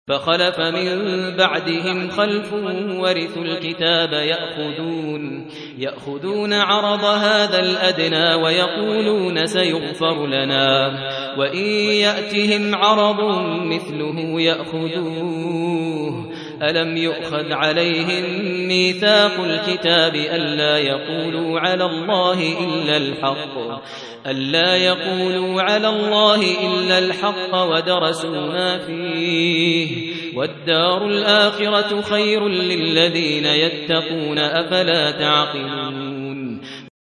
فخلف من بعدهم خلف ورثوا الكتاب يأخذون عرض هذا الأدنى ويقولون سيغفر لنا وإن يأتهم عرض مثله يأخذوه ألم يؤخذ عليهم ميثاق الكتاب ألا يقولوا على الله إلا الحق ودرسوا ما فيه والدار الآخرة خير للذين يتقون أفلا تعقلون